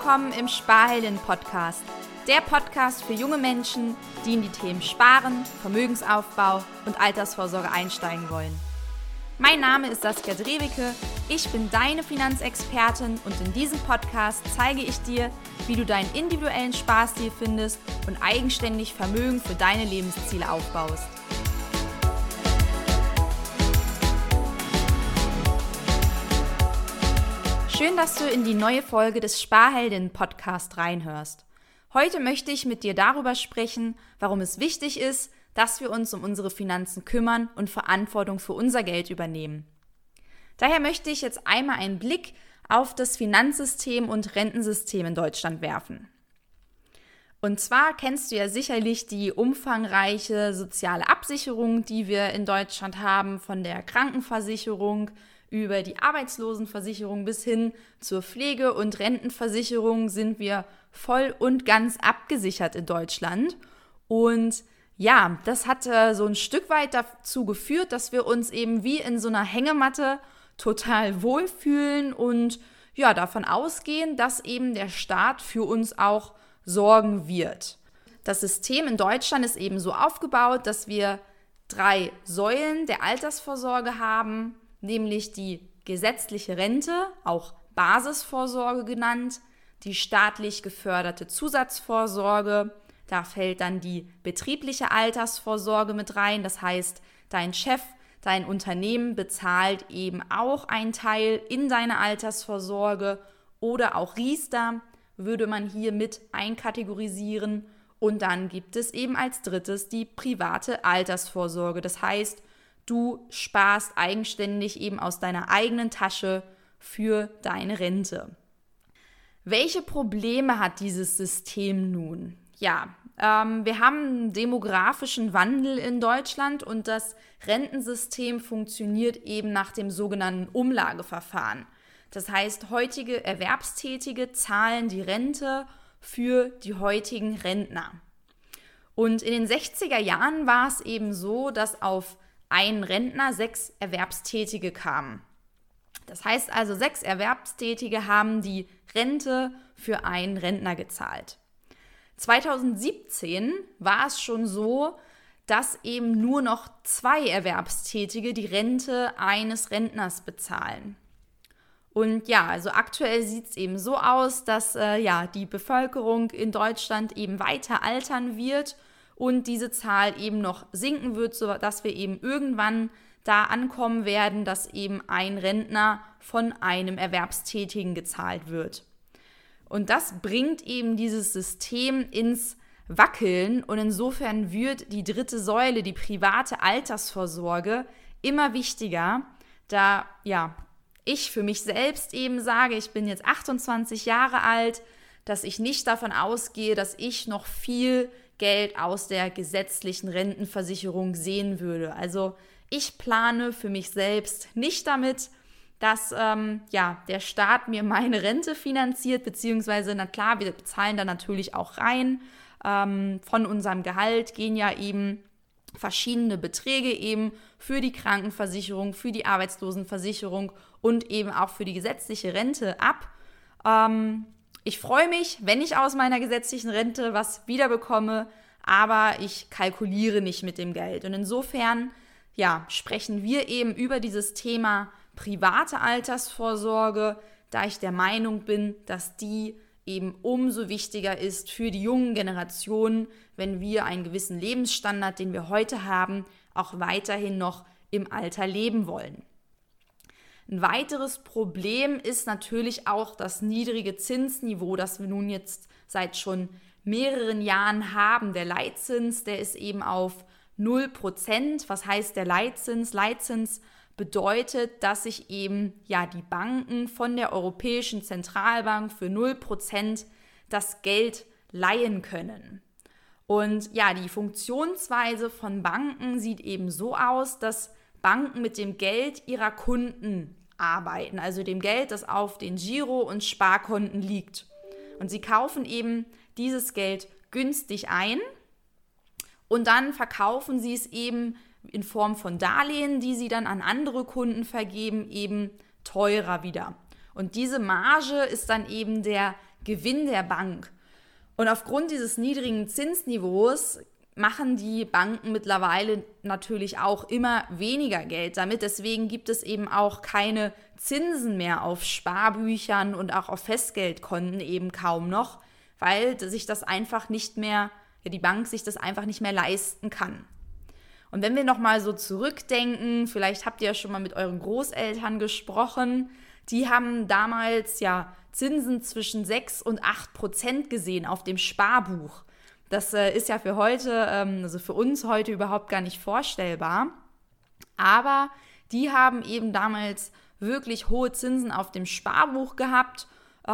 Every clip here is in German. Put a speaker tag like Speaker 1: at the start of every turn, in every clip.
Speaker 1: willkommen im Sparheldinnen-Podcast. Der Podcast für junge Menschen, die in die Themen Sparen, Vermögensaufbau und Altersvorsorge einsteigen wollen. Mein Name ist Saskia Drewicke, ich bin deine Finanzexpertin und in diesem Podcast zeige ich dir, wie du deinen individuellen Sparstil findest und eigenständig Vermögen für deine Lebensziele aufbaust. Schön, dass du in die neue Folge des Sparheldinnen-Podcast reinhörst. Heute möchte ich mit dir darüber sprechen, warum es wichtig ist, dass wir uns um unsere Finanzen kümmern und Verantwortung für unser Geld übernehmen. Daher möchte ich jetzt einmal einen Blick auf das Finanzsystem und Rentensystem in Deutschland werfen. Und zwar kennst du ja sicherlich die umfangreiche soziale Absicherung, die wir in Deutschland haben, von der Krankenversicherung über die Arbeitslosenversicherung bis hin zur Pflege- und Rentenversicherung sind wir voll und ganz abgesichert in Deutschland. Und ja, das hat so ein Stück weit dazu geführt, dass wir uns eben wie in so einer Hängematte total wohlfühlen und ja, davon ausgehen, dass eben der Staat für uns auch sorgen wird. Das System in Deutschland ist eben so aufgebaut, dass wir 3 Säulen der Altersvorsorge haben, nämlich die gesetzliche Rente, auch Basisvorsorge genannt, die staatlich geförderte Zusatzvorsorge, da fällt dann die betriebliche Altersvorsorge mit rein, das heißt, dein Chef, dein Unternehmen bezahlt eben auch einen Teil in deine Altersvorsorge oder auch Riester würde man hier mit einkategorisieren und dann gibt es eben als drittes die private Altersvorsorge, das heißt, du sparst eigenständig eben aus deiner eigenen Tasche für deine Rente. Welche Probleme hat dieses System nun? Ja, wir haben einen demografischen Wandel in Deutschland und das Rentensystem funktioniert eben nach dem sogenannten Umlageverfahren. Das heißt, heutige Erwerbstätige zahlen die Rente für die heutigen Rentner. Und in den 60er Jahren war es eben so, dass auf einen Rentner 6 Erwerbstätige kamen. Das heißt also, 6 Erwerbstätige haben die Rente für einen Rentner gezahlt. 2017 war es schon so, dass eben nur noch 2 Erwerbstätige die Rente eines Rentners bezahlen. Und ja, also aktuell sieht es eben so aus, dass die Bevölkerung in Deutschland eben weiter altern wird und diese Zahl eben noch sinken wird, sodass wir eben irgendwann da ankommen werden, dass eben ein Rentner von einem Erwerbstätigen gezahlt wird. Und das bringt eben dieses System ins Wackeln und insofern wird die dritte Säule, die private Altersvorsorge, immer wichtiger, da ich für mich selbst eben sage, ich bin jetzt 28 Jahre alt, dass ich nicht davon ausgehe, dass ich noch viel Geld aus der gesetzlichen Rentenversicherung sehen würde. Also ich plane für mich selbst nicht damit, dass der Staat mir meine Rente finanziert, beziehungsweise, na klar, wir bezahlen da natürlich auch rein. Von unserem Gehalt gehen ja eben verschiedene Beträge eben für die Krankenversicherung, für die Arbeitslosenversicherung und eben auch für die gesetzliche Rente ab. Ich freue mich, wenn ich aus meiner gesetzlichen Rente was wiederbekomme, aber ich kalkuliere nicht mit dem Geld. Und insofern sprechen wir eben über dieses Thema private Altersvorsorge, da ich der Meinung bin, dass die eben umso wichtiger ist für die jungen Generationen, wenn wir einen gewissen Lebensstandard, den wir heute haben, auch weiterhin noch im Alter leben wollen. Ein weiteres Problem ist natürlich auch das niedrige Zinsniveau, das wir nun jetzt seit schon mehreren Jahren haben. Der Leitzins, der ist eben auf 0%. Was heißt der Leitzins? Leitzins bedeutet, dass sich eben die Banken von der Europäischen Zentralbank für 0% das Geld leihen können. Und die Funktionsweise von Banken sieht eben so aus, dass Banken mit dem Geld ihrer Kunden arbeiten, also dem Geld, das auf den Giro- und Sparkonten liegt. Und sie kaufen eben dieses Geld günstig ein und dann verkaufen sie es eben in Form von Darlehen, die sie dann an andere Kunden vergeben, eben teurer wieder. Und diese Marge ist dann eben der Gewinn der Bank. Und aufgrund dieses niedrigen Zinsniveaus machen die Banken mittlerweile natürlich auch immer weniger Geld damit. Deswegen gibt es eben auch keine Zinsen mehr auf Sparbüchern und auch auf Festgeldkonten eben kaum noch, weil sich das einfach nicht mehr, die Bank sich das einfach nicht mehr leisten kann. Und wenn wir nochmal so zurückdenken, vielleicht habt ihr ja schon mal mit euren Großeltern gesprochen, die haben damals ja Zinsen zwischen 6 und 8% gesehen auf dem Sparbuch. Das ist ja für heute, also für uns heute überhaupt gar nicht vorstellbar. Aber die haben eben damals wirklich hohe Zinsen auf dem Sparbuch gehabt,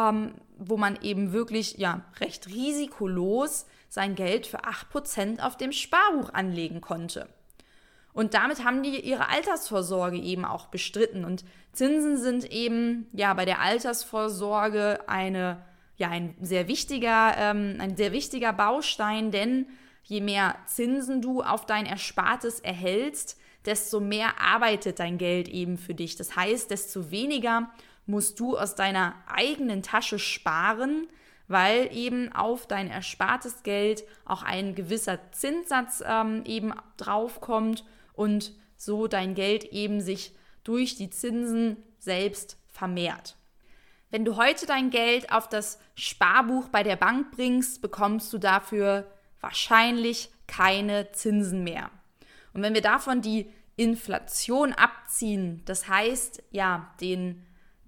Speaker 1: wo man eben wirklich recht risikolos sein Geld für 8% auf dem Sparbuch anlegen konnte. Und damit haben die ihre Altersvorsorge eben auch bestritten. Und Zinsen sind eben bei der Altersvorsorge ein sehr wichtiger Baustein, denn je mehr Zinsen du auf dein Erspartes erhältst, desto mehr arbeitet dein Geld eben für dich. Das heißt, desto weniger musst du aus deiner eigenen Tasche sparen, weil eben auf dein erspartes Geld auch ein gewisser Zinssatz eben draufkommt und so dein Geld eben sich durch die Zinsen selbst vermehrt. Wenn du heute dein Geld auf das Sparbuch bei der Bank bringst, bekommst du dafür wahrscheinlich keine Zinsen mehr. Und wenn wir davon die Inflation abziehen, das heißt den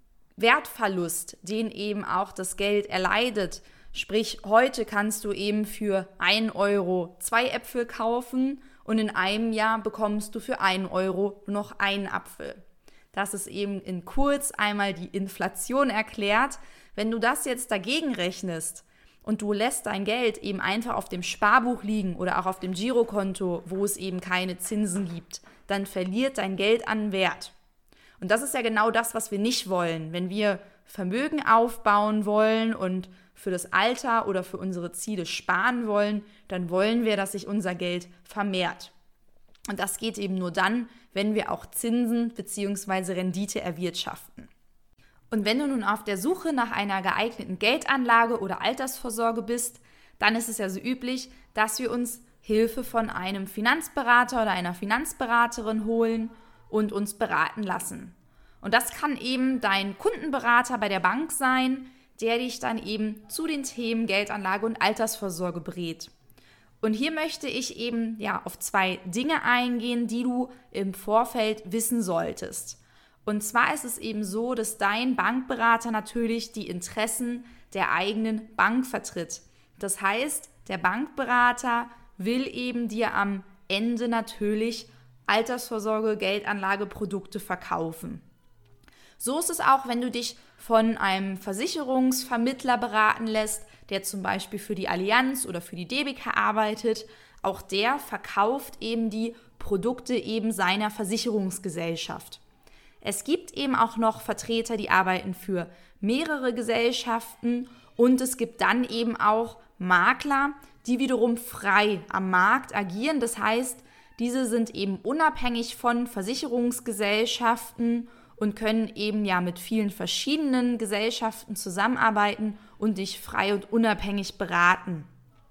Speaker 1: Wertverlust, den eben auch das Geld erleidet, sprich heute kannst du eben für 1 Euro 2 Äpfel kaufen und in einem Jahr bekommst du für 1 Euro nur noch einen Apfel. Das ist eben in kurz einmal die Inflation erklärt. Wenn du das jetzt dagegen rechnest und du lässt dein Geld eben einfach auf dem Sparbuch liegen oder auch auf dem Girokonto, wo es eben keine Zinsen gibt, dann verliert dein Geld an Wert. Und das ist ja genau das, was wir nicht wollen. Wenn wir Vermögen aufbauen wollen und für das Alter oder für unsere Ziele sparen wollen, dann wollen wir, dass sich unser Geld vermehrt. Und das geht eben nur dann, wenn wir auch Zinsen bzw. Rendite erwirtschaften. Und wenn du nun auf der Suche nach einer geeigneten Geldanlage oder Altersvorsorge bist, dann ist es ja so üblich, dass wir uns Hilfe von einem Finanzberater oder einer Finanzberaterin holen und uns beraten lassen. Und das kann eben dein Kundenberater bei der Bank sein, der dich dann eben zu den Themen Geldanlage und Altersvorsorge berät. Und hier möchte ich eben auf 2 Dinge eingehen, die du im Vorfeld wissen solltest. Und zwar ist es eben so, dass dein Bankberater natürlich die Interessen der eigenen Bank vertritt. Das heißt, der Bankberater will eben dir am Ende natürlich Altersvorsorge, Geldanlageprodukte verkaufen. So ist es auch, wenn du dich von einem Versicherungsvermittler beraten lässt, der zum Beispiel für die Allianz oder für die DBK arbeitet. Auch der verkauft eben die Produkte eben seiner Versicherungsgesellschaft. Es gibt eben auch noch Vertreter, die arbeiten für mehrere Gesellschaften und es gibt dann eben auch Makler, die wiederum frei am Markt agieren. Das heißt, diese sind eben unabhängig von Versicherungsgesellschaften und können eben mit vielen verschiedenen Gesellschaften zusammenarbeiten und dich frei und unabhängig beraten.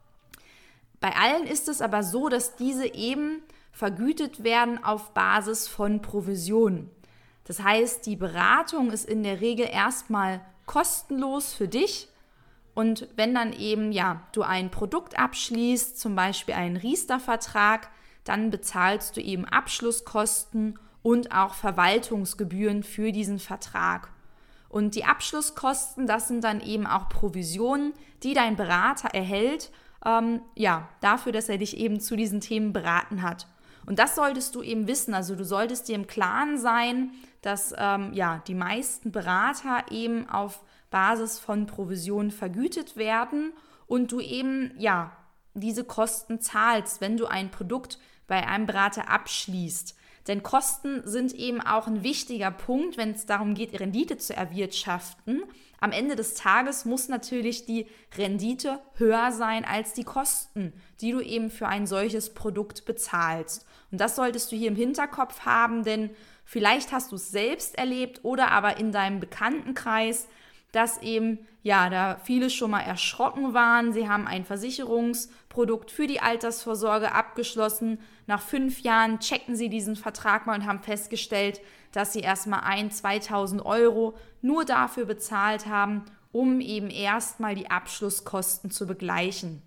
Speaker 1: Bei allen ist es aber so, dass diese eben vergütet werden auf Basis von Provisionen. Das heißt, die Beratung ist in der Regel erstmal kostenlos für dich und wenn dann eben du ein Produkt abschließt, zum Beispiel einen Riester-Vertrag, dann bezahlst du eben Abschlusskosten und auch Verwaltungsgebühren für diesen Vertrag. Und die Abschlusskosten, das sind dann eben auch Provisionen, die dein Berater erhält, dafür, dass er dich eben zu diesen Themen beraten hat. Und das solltest du eben wissen, also du solltest dir im Klaren sein, dass die meisten Berater eben auf Basis von Provisionen vergütet werden und du eben diese Kosten zahlst, wenn du ein Produkt bei einem Berater abschließt. Denn Kosten sind eben auch ein wichtiger Punkt, wenn es darum geht, Rendite zu erwirtschaften. Am Ende des Tages muss natürlich die Rendite höher sein als die Kosten, die du eben für ein solches Produkt bezahlst. Und das solltest du hier im Hinterkopf haben, denn vielleicht hast du es selbst erlebt oder aber in deinem Bekanntenkreis, dass eben, ja, da viele schon mal erschrocken waren. Sie haben ein Versicherungsprodukt für die Altersvorsorge abgeschlossen. Nach 5 Jahren checken sie diesen Vertrag mal und haben festgestellt, dass sie erstmal 2.000 Euro nur dafür bezahlt haben, um eben erstmal die Abschlusskosten zu begleichen.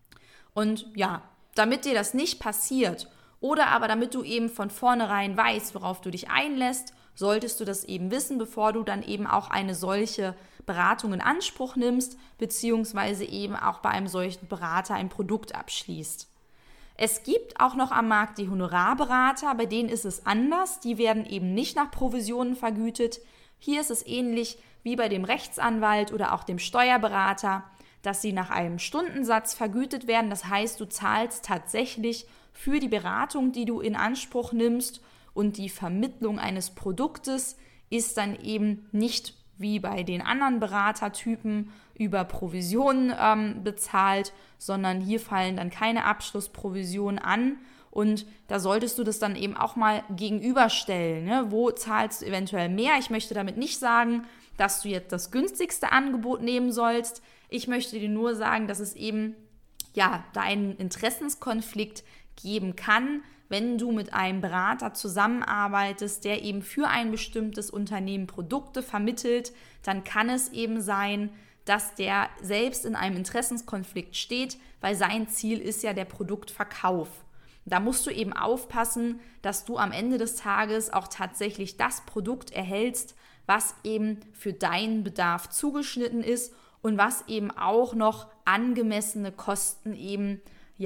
Speaker 1: Und ja, damit dir das nicht passiert oder aber damit du eben von vornherein weißt, worauf du dich einlässt, solltest du das eben wissen, bevor du dann eben auch eine solche Beratung in Anspruch nimmst, beziehungsweise eben auch bei einem solchen Berater ein Produkt abschließt. Es gibt auch noch am Markt die Honorarberater, bei denen ist es anders. Die werden eben nicht nach Provisionen vergütet. Hier ist es ähnlich wie bei dem Rechtsanwalt oder auch dem Steuerberater, dass sie nach einem Stundensatz vergütet werden. Das heißt, du zahlst tatsächlich für die Beratung, die du in Anspruch nimmst, und die Vermittlung eines Produktes ist dann eben nicht wie bei den anderen Beratertypen über Provisionen bezahlt, sondern hier fallen dann keine Abschlussprovisionen an. Und da solltest du das dann eben auch mal gegenüberstellen. Ne? Wo zahlst du eventuell mehr? Ich möchte damit nicht sagen, dass du jetzt das günstigste Angebot nehmen sollst. Ich möchte dir nur sagen, dass es eben ja da einen Interessenskonflikt geben kann, wenn du mit einem Berater zusammenarbeitest, der eben für ein bestimmtes Unternehmen Produkte vermittelt, dann kann es eben sein, dass der selbst in einem Interessenskonflikt steht, weil sein Ziel ist ja der Produktverkauf. Da musst du eben aufpassen, dass du am Ende des Tages auch tatsächlich das Produkt erhältst, was eben für deinen Bedarf zugeschnitten ist und was eben auch noch angemessene Kosten eben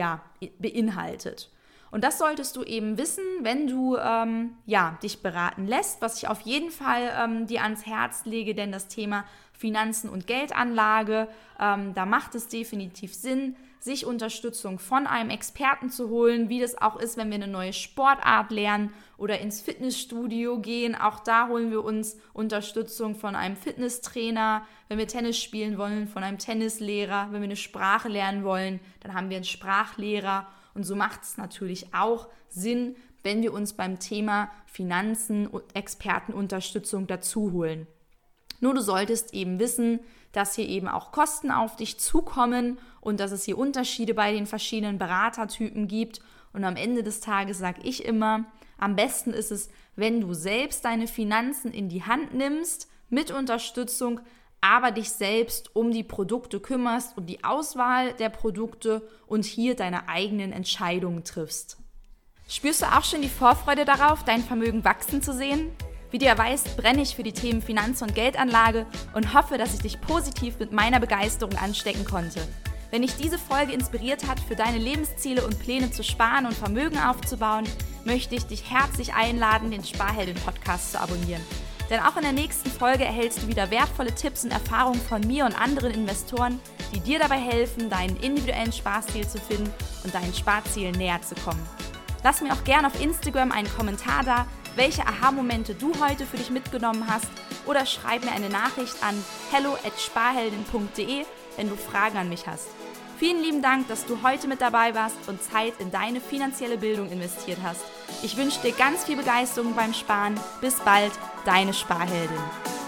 Speaker 1: beinhaltet. Und das solltest du eben wissen, wenn du dich beraten lässt, was ich auf jeden Fall dir ans Herz lege, denn das Thema Finanzen und Geldanlage, da macht es definitiv Sinn, sich Unterstützung von einem Experten zu holen, wie das auch ist, wenn wir eine neue Sportart lernen oder ins Fitnessstudio gehen. Auch da holen wir uns Unterstützung von einem Fitnesstrainer. Wenn wir Tennis spielen wollen, von einem Tennislehrer. Wenn wir eine Sprache lernen wollen, dann haben wir einen Sprachlehrer. Und so macht es natürlich auch Sinn, wenn wir uns beim Thema Finanzen und Expertenunterstützung dazu holen. Nur du solltest eben wissen, dass hier eben auch Kosten auf dich zukommen und dass es hier Unterschiede bei den verschiedenen Beratertypen gibt. Und am Ende des Tages sage ich immer, am besten ist es, wenn du selbst deine Finanzen in die Hand nimmst, mit Unterstützung, aber dich selbst um die Produkte kümmerst, um die Auswahl der Produkte und hier deine eigenen Entscheidungen triffst. Spürst du auch schon die Vorfreude darauf, dein Vermögen wachsen zu sehen? Wie du ja weißt, brenne ich für die Themen Finanz- und Geldanlage und hoffe, dass ich dich positiv mit meiner Begeisterung anstecken konnte. Wenn dich diese Folge inspiriert hat, für deine Lebensziele und Pläne zu sparen und Vermögen aufzubauen, möchte ich dich herzlich einladen, den Sparheldin-Podcast zu abonnieren. Denn auch in der nächsten Folge erhältst du wieder wertvolle Tipps und Erfahrungen von mir und anderen Investoren, die dir dabei helfen, deinen individuellen Sparstil zu finden und deinen Sparzielen näher zu kommen. Lass mir auch gerne auf Instagram einen Kommentar da, welche Aha-Momente du heute für dich mitgenommen hast, oder schreib mir eine Nachricht an hello@sparheldin.de, wenn du Fragen an mich hast. Vielen lieben Dank, dass du heute mit dabei warst und Zeit in deine finanzielle Bildung investiert hast. Ich wünsche dir ganz viel Begeisterung beim Sparen. Bis bald, deine Sparheldin.